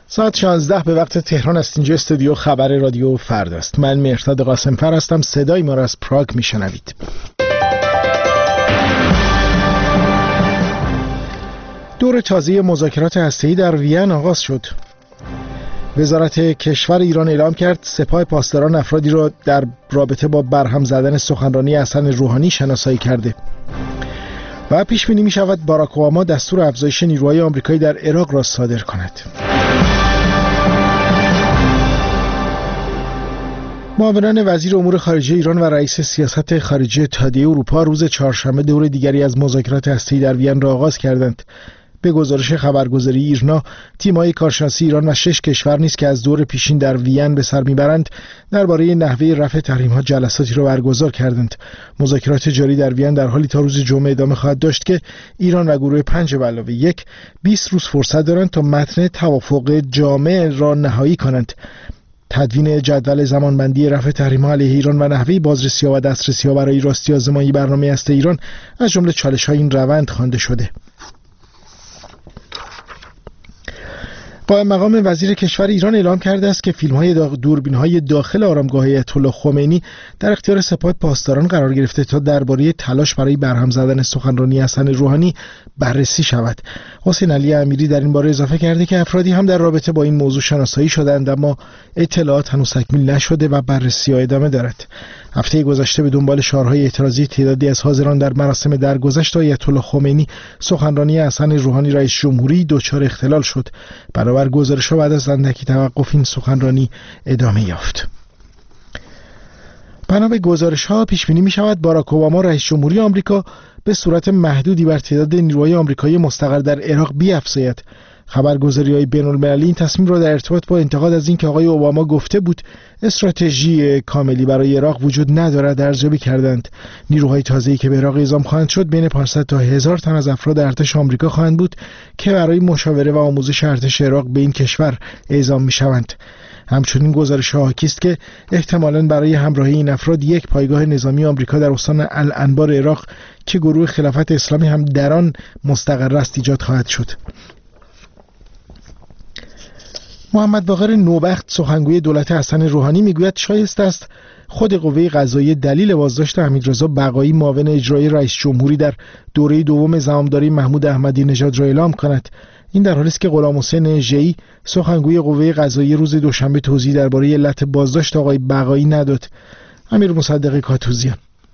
ساعت 16 به وقت تهران است. اینجا استودیو خبر رادیو فردا است. من مهرداد قاسم‌فر هستم. صدای ما را از پراگ میشنوید. دور تازه مذاکرات هسته‌ای در وین آغاز شد. وزارت کشور ایران اعلام کرد سپاه پاسداران افرادی را در رابطه با برهم زدن سخنرانی حسن روحانی شناسایی کرده. و پیش بینی می شود باراک اوباما دستور افزایش نیروهای آمریکایی در عراق را صادر کند. معاونان وزیر امور خارجه ایران و رئیس سیاست خارجی اتحادیه اروپا روز چهارشنبه دور دیگری از مذاکرات هسته‌ای در وین را آغاز کردند. به گزارش خبرگزاری ایرنا، تیم‌های کارشناسی ایران و 6 کشور نیز که از دور پیشین در وین به سر میبرند درباره نحوه رفع تحریم‌ها جلساتی را برگزار کردند. مذاکرات جاری در وین در حالی تا روز جمعه ادامه خواهد داشت که ایران و گروه 5+1 20 روز فرصت دارند تا متن توافق جامع را نهایی کنند. تدوین جدول زمانبندی رفع تحریم‌ها علیه ایران و نحوه بازرسی‌ها و دسترسی‌ها برای راستی آزمایی برنامه هسته ایران از جمله چالش‌های این روند خوانده شده. قائم مقام وزیر کشور ایران اعلام کرده است که فیلم‌های دوربین‌های داخل آرامگاه آیت الله خمینی در اختیار سپاه پاسداران قرار گرفته تا درباره تلاش برای برهم زدن سخنرانی حسن روحانی بررسی شود. حسین علی امیری در این باره اضافه کرده که افرادی هم در رابطه با این موضوع شناسایی شدند اما اطلاعات هنوز تکمیل نشده و بررسی‌ها ادامه دارد. هفته گذشته به دنبال شعارهای اعتراضی تعدادی از حاضران در مراسم درگذشت آیت الله خمینی سخنرانی حسن روحانی رئیس جمهوری دچار اختلال شد. برابر گزارش‌ها بعد از اندکی توقف این سخنرانی ادامه یافت. بنا به گزارش‌ها پیش بینی می‌شود باراک اوباما رئیس جمهوری آمریکا به صورت محدودی بر تعداد نیروهای آمریکایی مستقر در عراق بیفزاید. خبرگزاری‌های بین‌المللی این تصمیم را در ارتباط با انتقاد از اینکه آقای اوباما گفته بود استراتژی کاملی برای عراق وجود ندارد ارزیابی کردند. نیروهای تازه‌ای که به عراق اعزام خواهند شد بین 500 تا 1000 تن از افراد ارتش آمریکا خواهند بود که برای مشاوره و آموزش ارتش عراق به این کشور اعزام می‌شوند. همچنین گزارش حاکی است که احتمالاً برای همراهی این افراد یک پایگاه نظامی آمریکا در استان الانبار عراق که گروه خلافت اسلامی هم در آن مستقر است ایجاد خواهد شد. محمد باقر نوبخت سخنگوی دولت حسن روحانی میگوید شایسته است خود قوه قضاییه دلیل بازداشت حمیدرضا بقایی معاون اجرایی رئیس جمهوری در دوره دوم زمامداری محمود احمدی نژاد را اعلام کند. این در حالی است که غلامحسین ژئی سخنگوی قوه قضاییه روز دوشنبه توضیح درباره علت بازداشت آقای بقایی نداد. امیر مصدق کاتوزیان.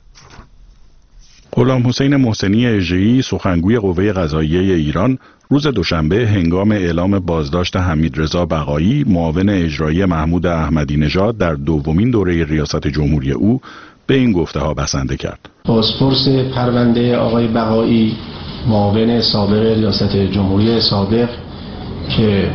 غلامحسین محسنی ژئی سخنگوی قوه قضاییه ایران روز دوشنبه هنگام اعلام بازداشت حمیدرضا بقایی معاون اجرایی محمود احمدی نژاد در دومین دوره ریاست جمهوری او به این گفته‌ها بسنده کرد. بازپرس پرونده آقای بقایی معاون سابق ریاست جمهوری سابق که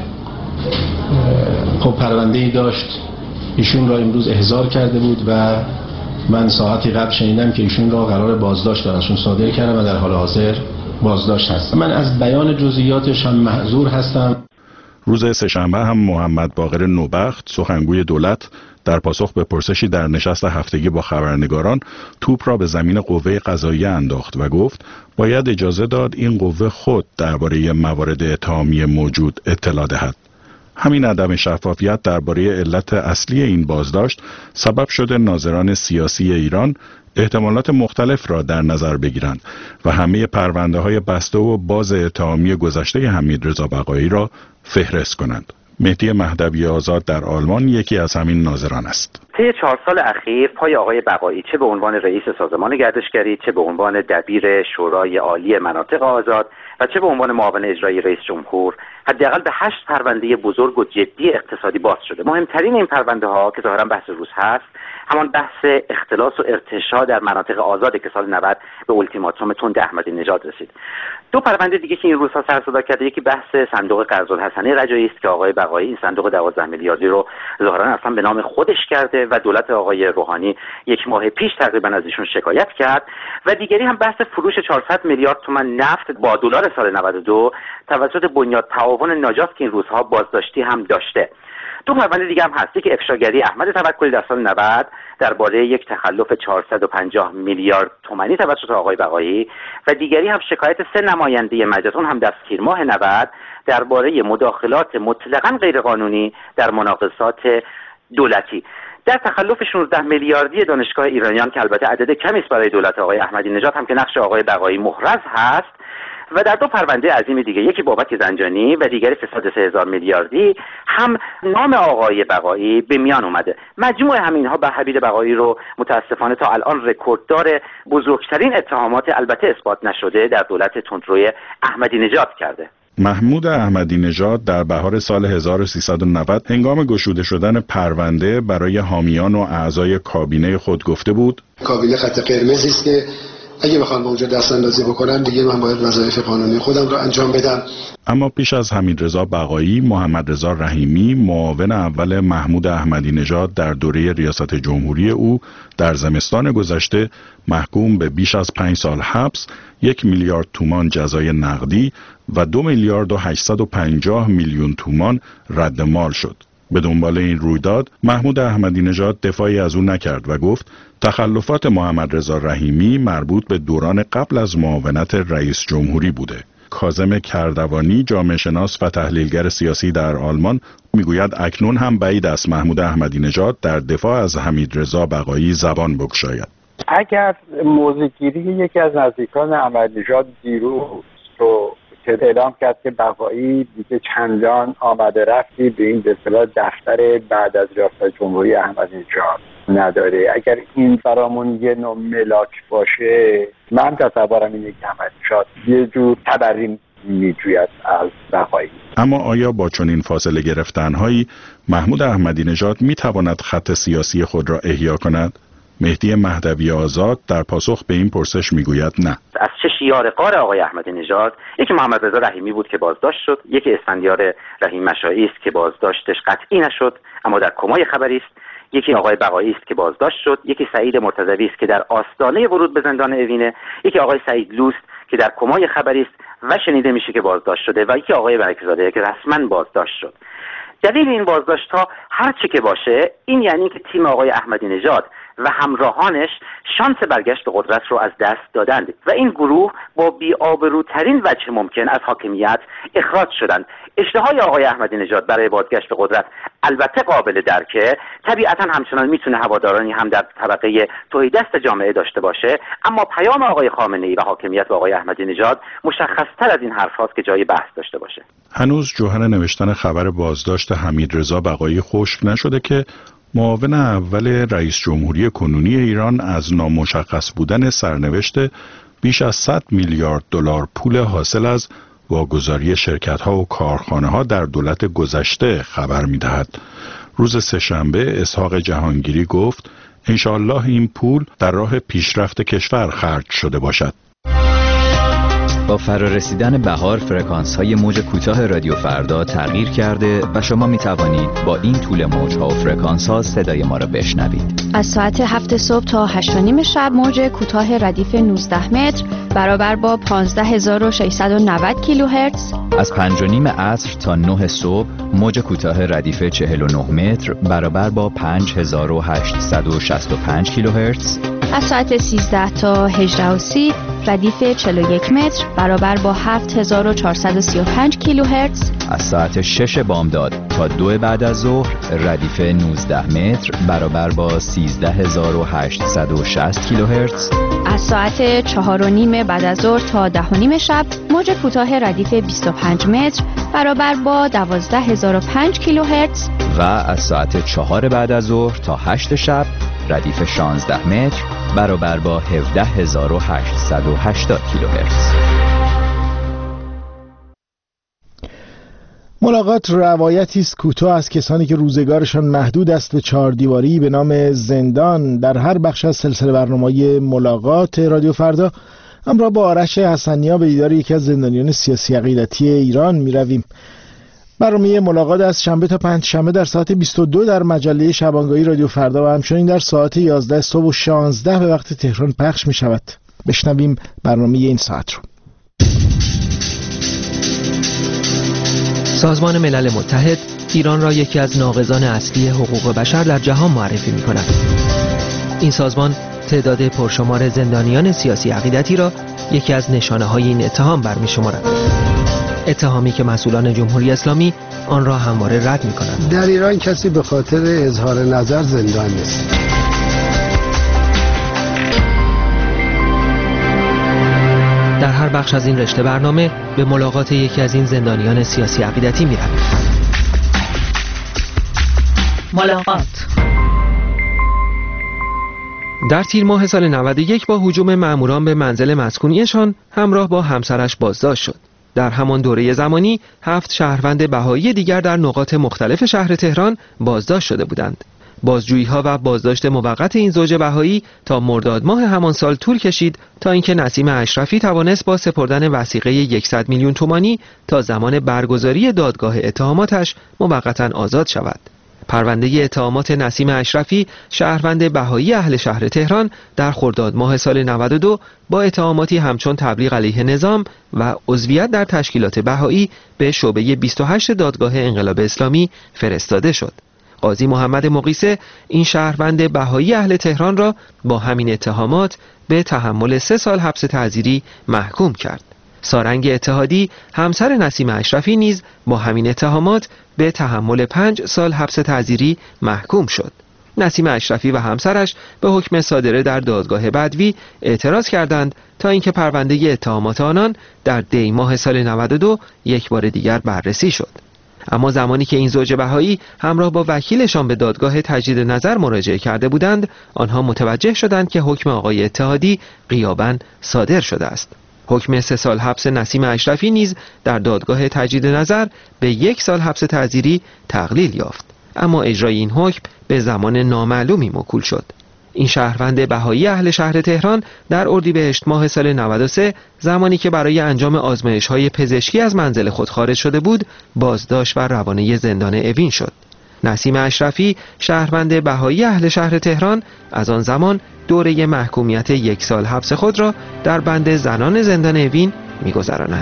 خب پرونده‌ای داشت ایشون را امروز احضار کرده بود و من ساعتی قبل شنیدم که ایشون را قرار بازداشت براشون صادر کردم و در حال حاضر بازداشت هستم. من از بیان جزئیاتش هم معذور هستم. روز سه‌شنبه هم محمد باقر نوبخت سخنگوی دولت در پاسخ به پرسشی در نشست هفتگی با خبرنگاران توپ را به زمین قوه قضاییه انداخت و گفت باید اجازه داد این قوه خود درباره موارد اتهامی موجود اطلاع دهد. همین عدم شفافیت درباره علت اصلی این بازداشت سبب شده ناظران سیاسی ایران احتمالات مختلف را در نظر بگیرند و همه پرونده‌های بسته و باز اتهامی گذشته حمیدرضا بقایی را فهرست کنند. مهدی مهدوی آزاد در آلمان یکی از همین ناظران است. طی 4 سال اخیر پای آقای بقایی چه به عنوان رئیس سازمان گردشگری، چه به عنوان دبیر شورای عالی مناطق آزاد و چه به عنوان معاون اجرایی رئیس جمهور حداقل به 8 پرونده بزرگ و جدی اقتصادی باز شده. مهمترین این پرونده ها که ظاهرا بحث روز هست همان بحث اختلاس و ارتشاء در مناطق آزادی که سال 90 به التیماتوم تند احمدی نژاد رسید. 2 پرونده دیگه که این روزها سر صدا کرده، یکی بحث صندوق قرض الحسنه رجایی است که آقای بقایی این صندوق 12 میلیاردی رو ظاهرا اصلا به نام خودش کرده و دولت آقای روحانی 1 ماه پیش تقریبا از ایشون شکایت کرد، و دیگری هم بحث فروش 400 میلیارد تومان نفت با دلار سال 92 توسط بنیاد تعاون ناجاست که این روزها بازداشتی هم داشته. دو پرونده دیگه هم هست که افشاگری احمد توکلی در سال 90 درباره یک تخلف 450 میلیارد تومانی توسط آقای بقایی و دیگری هم شکایت 3 نماینده مجلس، اون هم در تیر ماه 90 درباره مداخلات مطلقاً غیرقانونی در مناقصات دولتی. در تخلف 16 میلیاردی دانشگاه ایرانیان که البته عدد کمی است برای دولت آقای احمدی نژاد هم که نقش آقای بقایی محرز هست، و در دو پرونده عظیم دیگه، یکی بابک زنجانی و دیگری فساد 3000 میلیاردی، هم نام آقای بقایی به میان اومده. مجموع همینها به حبیب بقایی رو متاسفانه تا الان رکورددار بزرگترین اتهامات البته اثبات نشده در دولت تندروی احمدی نژاد کرده. محمود احمدی نژاد در بهار سال 1390 هنگام گشوده شدن پرونده برای حامیان و اعضای کابینه خود گفته بود: کابینه خط قرمزی است که اگه بخوام اونجا دست اندازی بکنم دیگه من باید وظایف قانونی خودم رو انجام بدم. اما پیش از حمیدرضا بقایی، محمد رضا رحیمی، معاون اول محمود احمدی نژاد در دوره ریاست جمهوری او در زمستان گذشته محکوم به بیش از 5 سال حبس، 1 میلیارد تومان جزای نقدی و 2 میلیارد و 850 میلیون تومان رد مال شد. به دنبال این رویداد محمود احمدی نژاد دفاعی از او نکرد و گفت تخلفات محمد رضا رحیمی مربوط به دوران قبل از معاونت رئیس جمهوری بوده. کاظم کردوانی، جامعه شناس و تحلیلگر سیاسی در آلمان، میگوید اکنون هم بعید است محمود احمدی نژاد در دفاع از حمیدرضا بقایی زبان بگشاید. اگر موضع‌گیری یکی از نزدیکان احمدی نژاد دیروز رو که اعلام کرد که بقایی دیگه چندان آمده رفتی به این دفتر بعد از ریاست جمهوری احمدی نژاد نداره، اگر این برامون یه نوع ملاک باشه، من تصورم اینه که احمدی نژاد یه جور تبریم میجوید از بقایی. اما آیا با چنین فاصله گرفتن‌هایی محمود احمدی نژاد میتواند خط سیاسی خود را احیا کند؟ مهدی مهدوی آزاد در پاسخ به این پرسش میگوید نه. از 6 یارغار آقای احمدی نژاد، یکی محمد رضا رحیمی بود که بازداشت شد، یکی اسفندیار رحیم مشایی است که بازداشتش قطعی نشد اما در کمای خبری است، یکی آقای بقایی است که بازداشت شد، یکی سعید مرتضوی است که در آستانه ورود به زندان اوینه، یکی آقای سعید لوست که در کمای خبری است و شنیده میشه که بازداشت شده، و یکی آقای برکزاده که رسما بازداشت شد. دلیل این بازداشت‌ها هر چه که باشه، این یعنی که تیم آقای احمدی نژاد و همراهانش شانس برگشت به قدرت رو از دست دادند و این گروه با بی‌آبروترین وجه ممکن از حاکمیت اخراج شدند. اشتهای آقای احمدی نژاد برای بازگشت به قدرت البته قابل درکه، طبیعتا همچنان میتونه هوادارانی هم در طبقه تهیدست جامعه داشته باشه، اما پیام آقای خامنه‌ای و حاکمیت و آقای احمدی نژاد مشخص‌تر از این حرفاست که جای بحث داشته باشه. هنوز جوهر نوشتن خبر بازداشت حمیدرضا بقایی خشک نشده که معاون اول رئیس جمهوری کنونی ایران از نامشخص بودن سرنوشت بیش از 100 میلیارد دلار پول حاصل از واگذاری شرکت‌ها و کارخانه‌ها در دولت گذشته خبر می‌دهد. روز سه‌شنبه اسحاق جهانگیری گفت انشاءالله این پول در راه پیشرفت کشور خرج شده باشد. با فرارسیدن بهار فرکانس‌های موج کوتاه رادیو فردا تغییر کرده و شما می توانید با این طول موج‌ها و فرکانس‌ها صدای ما را بشنوید. از ساعت 7 صبح تا 8:30 شب موج کوتاه ردیف 19 متر برابر با 15690 کیلوهرتز. از 5:30 عصر تا 9 صبح موج کوتاه ردیف 49 متر برابر با 5865 کیلوهرتز. از ساعت 13 تا 18:30 ردیف 41 متر برابر با 7435 کیلوهرتز. از ساعت 6 بامداد تا 2 بعد از ظهر ردیف 19 متر برابر با 13860 کیلوهرتز. از ساعت 4:30 بعد از ظهر تا 10:30 شب موج کوتاه ردیف 25 متر برابر با 12005 کیلوهرتز. و از ساعت 4 بعد از ظهر تا 8 شب ردیف 16 متر برابر با 17880 کیلوهرتز. ملاقات روایتی است کوتاه از کسانی که روزگارشان محدود است به 4 دیواری به نام زندان. در هر بخش از سلسله برنامه‌های ملاقات رادیو فردا همراه با آرش حسنیا به دیدار یکی از زندانیان سیاسی عقیدتی ایران می رویم. برنامه ملاقات از شنبه تا پنجشنبه در ساعت 22 در مجله شبانگاهی رادیو فردا و همچنین در ساعت 11 صبح و 16 به وقت تهران پخش می شود. بشنویم برنامه این ساعت رو. سازمان ملل متحد ایران را یکی از ناقضان اصلی حقوق بشر در جهان معرفی می‌کند. این سازمان تعداد پرشمار زندانیان سیاسی عقیدتی را یکی از نشانه‌های این اتهام برمی‌شمارد. اتهامی که مسئولان جمهوری اسلامی آن را همواره رد می‌کنند. در ایران کسی به خاطر اظهار نظر زندان نیست. در هر بخش از این رشته برنامه به ملاقات یکی از این زندانیان سیاسی عقیدتی می‌رویم. ملاقات. در تیر ماه سال 91 با هجوم ماموران به منزل مسکونیشان همراه با همسرش بازداشت شد. در همان دوره زمانی 7 شهروند بهایی دیگر در نقاط مختلف شهر تهران بازداشت شده بودند. بازجویی‌ها و بازداشت موقت این زوج بهایی تا مرداد ماه همان سال طول کشید تا اینکه نسیم اشرفی توانست با سپردن وثیقه 100 میلیون تومانی تا زمان برگزاری دادگاه اتهاماتش موقتاً آزاد شود. پرونده اتهامات نسیم اشرفی شهروند بهایی اهل شهر تهران در خرداد ماه سال 92 با اتهاماتی همچون تبلیغ علیه نظام و عضویت در تشکیلات بهایی به شعبه 28 دادگاه انقلاب اسلامی فرستاده شد. قاضی محمد مقیسه این شهروند بهایی اهل تهران را با همین اتهامات به تحمل 3 سال حبس تعزیری محکوم کرد. سارنگ اتحادی همسر نسیم اشرفی نیز با همین اتهامات به تحمل 5 سال حبس تعزیری محکوم شد. نسیم اشرفی و همسرش به حکم صادره در دادگاه بدوی اعتراض کردند تا اینکه پرونده اتهامات آنان در دی ماه سال 92 یک بار دیگر بررسی شد. اما زمانی که این زوج بهایی همراه با وکیلشان به دادگاه تجدید نظر مراجعه کرده بودند، آنها متوجه شدند که حکم آقای اتحادی غیاباً صادر شده است. حکم 3 سال حبس نسیم اشرفی نیز در دادگاه تجدید نظر به 1 سال حبس تعزیری تقلیل یافت، اما اجرای این حکم به زمان نامعلومی موکول شد. این شهروند بهایی اهل شهر تهران در اردیبهشت ماه سال 93 زمانی که برای انجام آزمایش‌های پزشکی از منزل خود خارج شده بود، بازداشت و روانه زندان اوین شد. نسیم اشرفی شهروند بهایی اهل شهر تهران از آن زمان دوره محکومیت 1 سال حبس خود را در بند زنان زندان اوین می‌گذراند.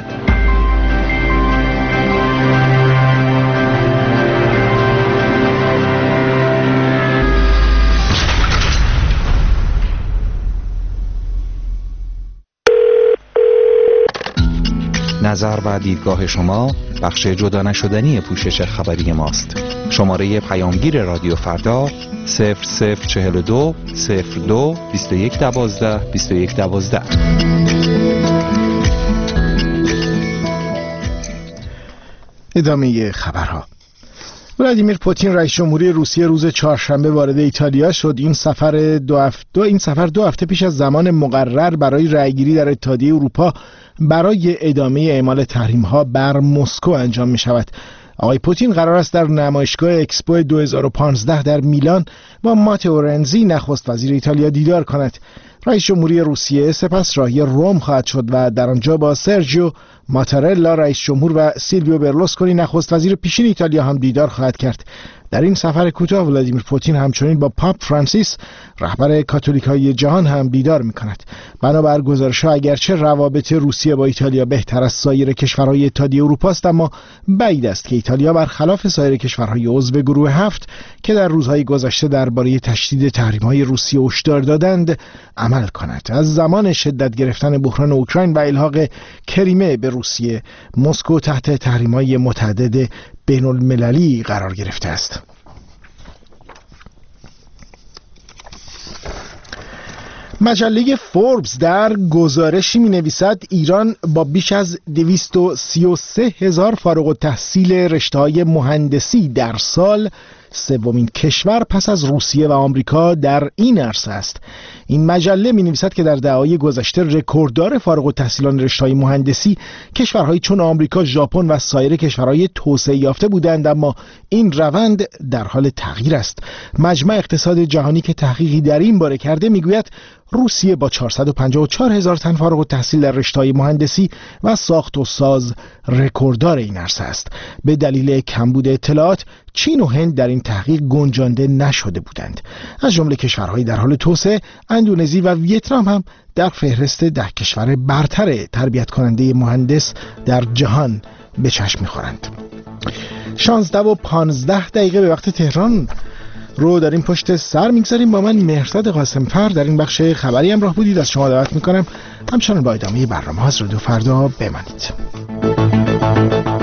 نظر و دیدگاه شما بخش جدا نشدنی پوشش خبری ماست. شماره پیامگیر رادیو فردا 0042 02 2112 2112. ادامه خبرها. ولادیمیر پوتین رئیس جمهوری روسیه روز چهارشنبه وارد ایتالیا شد. این سفر دو هفته پیش از زمان مقرر برای رأیگیری در اتحادیه اروپا برای ادامه اعمال تحریم‌ها بر مسکو انجام می شود. آقای پوتین قرار است در نمایشگاه اکسپو 2015 در میلان با ماتئو رنزی نخست وزیر ایتالیا دیدار کند. رئیس جمهوری روسیه سپس راهی روم خواهد شد و در آنجا با سرجیو ماتارلا رئیس جمهور و سیلویو برلوسکونی نخست وزیر پیشین ایتالیا هم دیدار خواهد کرد. در این سفر کوتاه ولادیمیر پوتین همچنین با پاپ فرانسیس رهبر کاتولیکای جهان هم دیدار می‌کند. بنابر گزارش‌ها اگرچه روابط روسیه با ایتالیا بهتر از سایر کشورهای اتحادیه اروپا است، اما بعید است که ایتالیا برخلاف سایر کشورهای عضو گروه 7 که در روزهای گذشته درباره تشدید تحریم‌های روسیه هشدار دادند عمل کند. از زمان شدت گرفتن بحران اوکراین و الحاق کریمه به روسیه، مسکو تحت تحریم‌های متعدد بین‌المللی قرار گرفته است. مجله فوربس در گزارشی می نویسد ایران با بیش از 233,000 فارغ التحصیل رشته‌های مهندسی در سال سومین کشور پس از روسیه و آمریکا در این عرصه است. این مجله می نویسد که در دهه‌های گذشته رکورددار فارغ التحصیلان رشته‌های مهندسی کشورهایی چون آمریکا، ژاپن و سایر کشورهای توسعه یافته بودند، اما این روند در حال تغییر است. مجمع اقتصاد جهانی که تحقیقی در این باره کرده میگوید روسیه با 454,000 تن فارغ التحصیل در رشته‌های مهندسی و ساخت و ساز رکورددار این عرصه است. به دلیل کمبود اطلاعات چین و هند در این تحقیق گنجانده نشده بودند. از جمله کشورهای در حال توسعه اندونزی و ویتنام هم در فهرست 10 کشور برتر تربیت کننده مهندس در جهان به چشم می‌خورند. 16:15 به وقت تهران رو داریم پشت سر میگذاریم. با من مهرداد قاسم‌فر در این بخش خبری همراه بودید. از شما دعوت میکنم همچنان با ادامه برنامه ها از رادیو فردا بمانید.